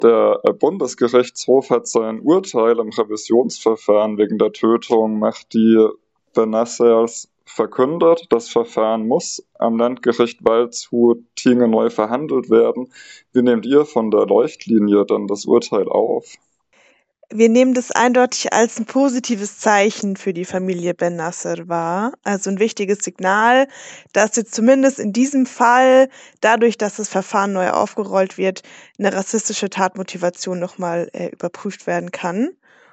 Der Bundesgerichtshof hat sein Urteil im Revisionsverfahren wegen der Tötung Mehdi Benassers verkündet. Das Verfahren muss am Landgericht Waldshut-Tiengen neu verhandelt werden. Wie nehmt ihr von der Leuchtlinie dann das Urteil auf? Wir nehmen das eindeutig als ein positives Zeichen für die Familie Ben-Nasser wahr, also ein wichtiges Signal, dass jetzt zumindest in diesem Fall, dadurch, dass das Verfahren neu aufgerollt wird, eine rassistische Tatmotivation nochmal überprüft werden kann.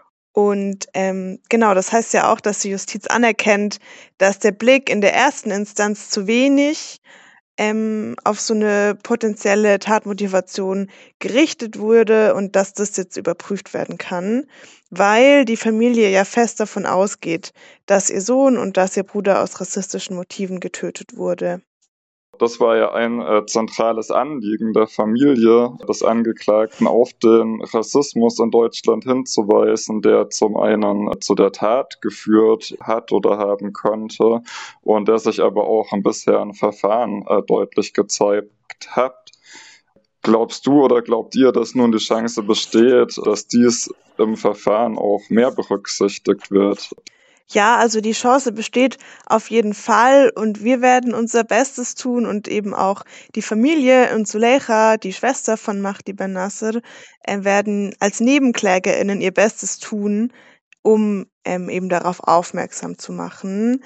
Und genau, das heißt ja auch, dass die Justiz anerkennt, dass der Blick in der ersten Instanz zu wenig auf so eine potenzielle Tatmotivation gerichtet wurde und dass das jetzt überprüft werden kann, weil die Familie ja fest davon ausgeht, dass ihr Sohn und dass ihr Bruder aus rassistischen Motiven getötet wurde. Das war ja ein zentrales Anliegen der Familie des Angeklagten, auf den Rassismus in Deutschland hinzuweisen, der zum einen zu der Tat geführt hat oder haben könnte und der sich aber auch im bisherigen Verfahren deutlich gezeigt hat. Glaubst du oder glaubt ihr, dass nun die Chance besteht, dass dies im Verfahren auch mehr berücksichtigt wird? Ja, also die Chance besteht auf jeden Fall und wir werden unser Bestes tun und eben auch die Familie und Zuleika, die Schwester von Mahdi Ben-Nasser, werden als NebenklägerInnen ihr Bestes tun, um eben darauf aufmerksam zu machen.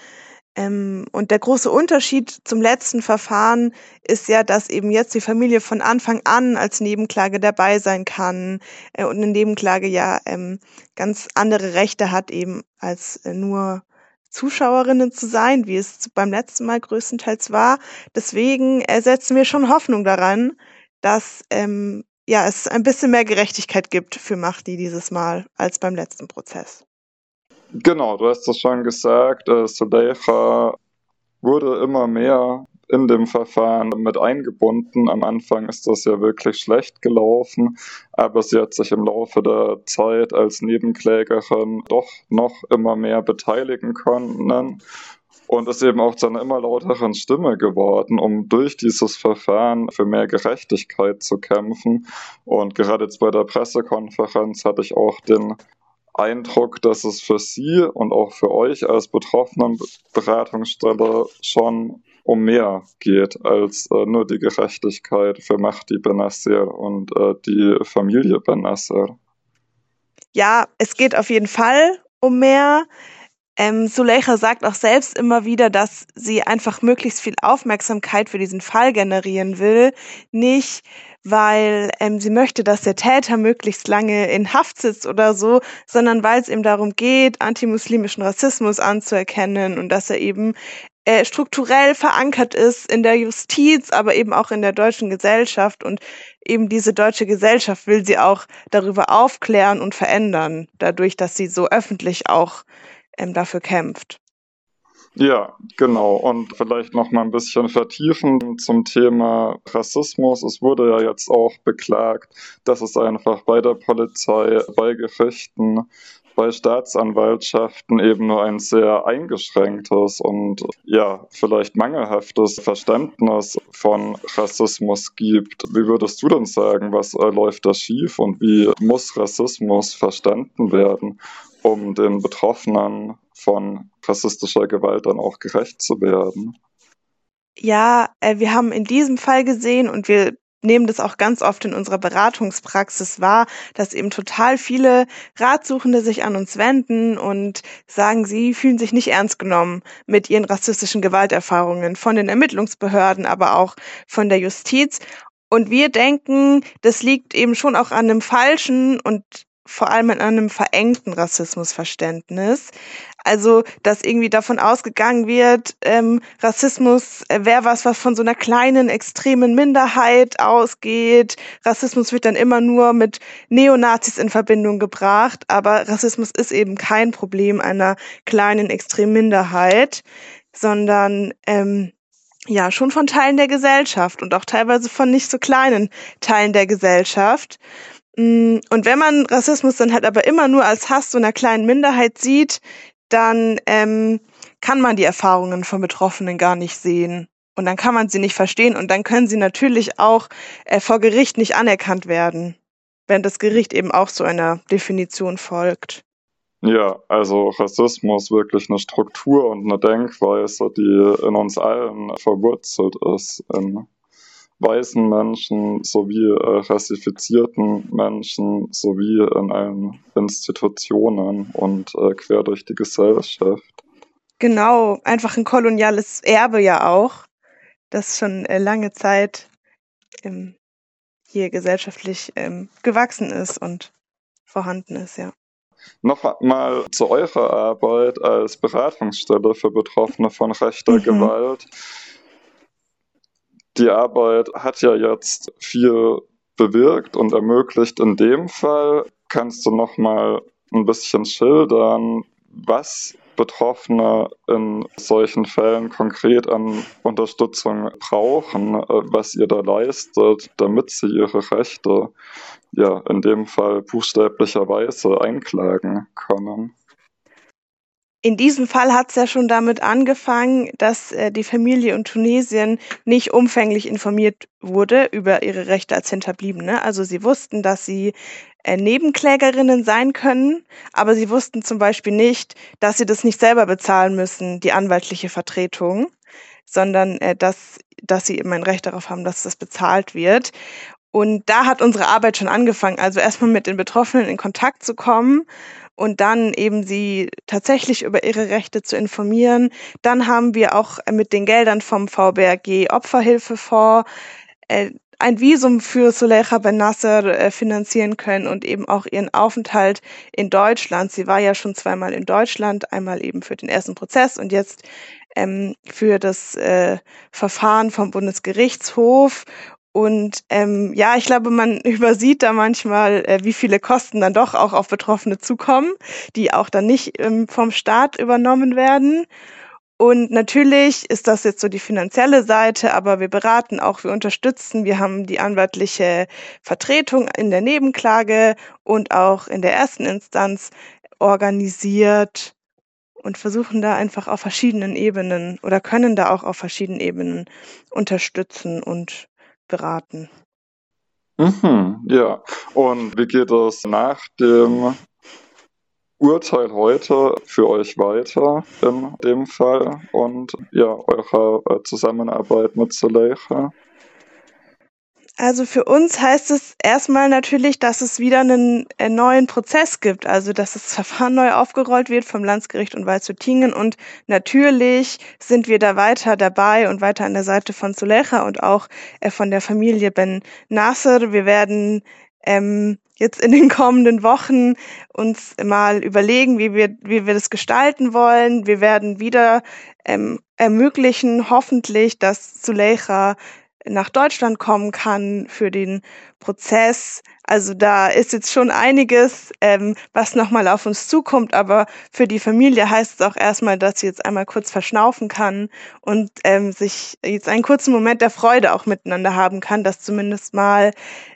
Und der große Unterschied zum letzten Verfahren ist ja, dass eben jetzt die Familie von Anfang an als Nebenklage dabei sein kann und eine Nebenklage ja ganz andere Rechte hat, eben als nur Zuschauerinnen zu sein, wie es beim letzten Mal größtenteils war. Deswegen setzen wir schon Hoffnung daran, dass ja, es ein bisschen mehr Gerechtigkeit gibt für Mahdi dieses Mal als beim letzten Prozess. Genau, du hast es schon gesagt, Suleika wurde immer mehr in dem Verfahren mit eingebunden. Am Anfang ist das ja wirklich schlecht gelaufen, aber sie hat sich im Laufe der Zeit als Nebenklägerin doch noch immer mehr beteiligen können und ist eben auch zu einer immer lauteren Stimme geworden, um durch dieses Verfahren für mehr Gerechtigkeit zu kämpfen. Und gerade jetzt bei der Pressekonferenz hatte ich auch den Eindruck, dass es für Sie und auch für euch als Betroffenenberatungsstelle schon um mehr geht als nur die Gerechtigkeit für Mahdi Benassir und die Familie Benassir. Ja, es geht auf jeden Fall um mehr. Suleika sagt auch selbst immer wieder, dass sie einfach möglichst viel Aufmerksamkeit für diesen Fall generieren will. Nicht, weil sie möchte, dass der Täter möglichst lange in Haft sitzt oder so, sondern weil es eben darum geht, antimuslimischen Rassismus anzuerkennen und dass er eben strukturell verankert ist in der Justiz, aber eben auch in der deutschen Gesellschaft. Und eben diese deutsche Gesellschaft will sie auch darüber aufklären und verändern, dadurch, dass sie so öffentlich auch dafür kämpft. Ja, genau. Und vielleicht noch mal ein bisschen vertiefen zum Thema Rassismus. Es wurde ja jetzt auch beklagt, dass es einfach bei der Polizei, bei Gerichten, bei Staatsanwaltschaften eben nur ein sehr eingeschränktes und ja, vielleicht mangelhaftes Verständnis von Rassismus gibt. Wie würdest du denn sagen, was läuft da schief und wie muss Rassismus verstanden werden, um den Betroffenen von rassistischer Gewalt dann auch gerecht zu werden? Ja, wir haben in diesem Fall gesehen und wir nehmen das auch ganz oft in unserer Beratungspraxis wahr, dass eben total viele Ratsuchende sich an uns wenden und sagen, sie fühlen sich nicht ernst genommen mit ihren rassistischen Gewalterfahrungen von den Ermittlungsbehörden, aber auch von der Justiz. Und wir denken, das liegt eben schon auch an einem falschen und vor allem an einem verengten Rassismusverständnis. Also, dass irgendwie davon ausgegangen wird, Rassismus wäre was von so einer kleinen, extremen Minderheit ausgeht. Rassismus wird dann immer nur mit Neonazis in Verbindung gebracht, aber Rassismus ist eben kein Problem einer kleinen, extremen Minderheit, sondern ja, schon von Teilen der Gesellschaft und auch teilweise von nicht so kleinen Teilen der Gesellschaft. Und wenn man Rassismus dann halt aber immer nur als Hass so einer kleinen Minderheit sieht, dann kann man die Erfahrungen von Betroffenen gar nicht sehen. Und dann kann man sie nicht verstehen und dann können sie natürlich auch vor Gericht nicht anerkannt werden. wenn das Gericht eben auch so einer Definition folgt. Ja, also Rassismus wirklich eine Struktur und eine Denkweise, die in uns allen verwurzelt ist, in weißen Menschen sowie rassifizierten Menschen sowie in allen Institutionen und quer durch die Gesellschaft. Genau, einfach ein koloniales Erbe ja auch, das schon lange Zeit hier gesellschaftlich gewachsen ist und vorhanden ist, ja. Noch mal zu eurer Arbeit als Beratungsstelle für Betroffene von rechter Gewalt. Die Arbeit hat ja jetzt viel bewirkt und ermöglicht. In dem Fall kannst du noch mal ein bisschen schildern, was Betroffene in solchen Fällen konkret an Unterstützung brauchen, was ihr da leistet, damit sie ihre Rechte, ja, in dem Fall buchstäblicherweise einklagen können. In diesem Fall hat es ja schon damit angefangen, dass die Familie in Tunesien nicht umfänglich informiert wurde über ihre Rechte als Hinterbliebene. Also sie wussten, dass sie Nebenklägerinnen sein können, aber sie wussten zum Beispiel nicht, dass sie das nicht selber bezahlen müssen, die anwaltliche Vertretung, sondern dass sie eben ein Recht darauf haben, dass das bezahlt wird. Und da hat unsere Arbeit schon angefangen, also erstmal mit den Betroffenen in Kontakt zu kommen und dann eben sie tatsächlich über ihre Rechte zu informieren. Dann haben wir auch mit den Geldern vom VBRG Opferhilfefonds ein Visum für Suleika Ben Nasser finanzieren können und eben auch ihren Aufenthalt in Deutschland. Sie war ja schon zweimal in Deutschland, einmal eben für den ersten Prozess und jetzt für das Verfahren vom Bundesgerichtshof. Und ja, ich glaube, man übersieht da manchmal, wie viele Kosten dann doch auch auf Betroffene zukommen, die auch dann nicht vom Staat übernommen werden. Und natürlich ist das jetzt so die finanzielle Seite, aber wir beraten auch, wir unterstützen. Wir haben die anwaltliche Vertretung in der Nebenklage und auch in der ersten Instanz organisiert und versuchen da einfach auf verschiedenen Ebenen oder können da auch auf verschiedenen Ebenen unterstützen und beraten. Ja. Und wie geht es nach dem Urteil heute für euch weiter in dem Fall und ja, eurer Zusammenarbeit mit Suleika? Also für uns heißt es erstmal natürlich, dass es wieder einen neuen Prozess gibt, also dass das Verfahren neu aufgerollt wird vom Landesgericht und Waldshutingen und natürlich sind wir da weiter dabei und weiter an der Seite von Suleika und auch von der Familie Ben Nasser. Wir werden jetzt in den kommenden Wochen uns mal überlegen, wie wir das gestalten wollen. Wir werden wieder ermöglichen, hoffentlich, dass Suleika nach Deutschland kommen kann für den Prozess. Also da ist jetzt schon einiges, was nochmal auf uns zukommt, aber für die Familie heißt es auch erstmal, dass sie jetzt einmal kurz verschnaufen kann und sich jetzt einen kurzen Moment der Freude auch miteinander haben kann, dass zumindest mal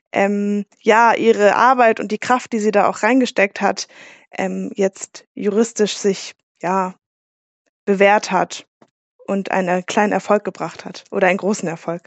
ja ihre Arbeit und die Kraft, die sie da auch reingesteckt hat, jetzt juristisch sich ja bewährt hat und einen kleinen Erfolg gebracht hat oder einen großen Erfolg.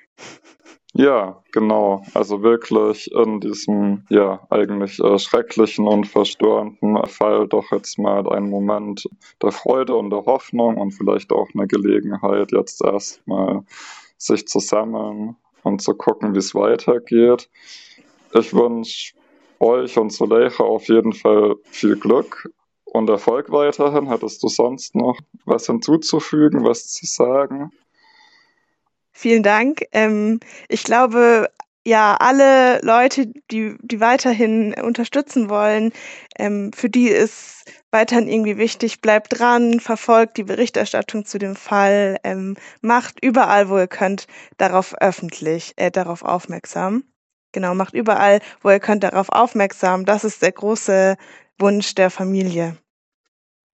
Ja, genau. Also wirklich in diesem, ja, eigentlich schrecklichen und verstörenden Fall doch jetzt mal einen Moment der Freude und der Hoffnung und vielleicht auch eine Gelegenheit, jetzt erstmal sich zu sammeln und zu gucken, wie es weitergeht. Ich wünsche euch und Suleika auf jeden Fall viel Glück und Erfolg weiterhin. Hattest du sonst noch was hinzuzufügen, was zu sagen? Vielen Dank. Ich glaube, ja, alle Leute, die weiterhin unterstützen wollen, für die ist weiterhin irgendwie wichtig, bleibt dran, verfolgt die Berichterstattung zu dem Fall, macht überall, wo ihr könnt, darauf aufmerksam. Genau, macht überall, wo ihr könnt, darauf aufmerksam. Das ist der große Wunsch der Familie.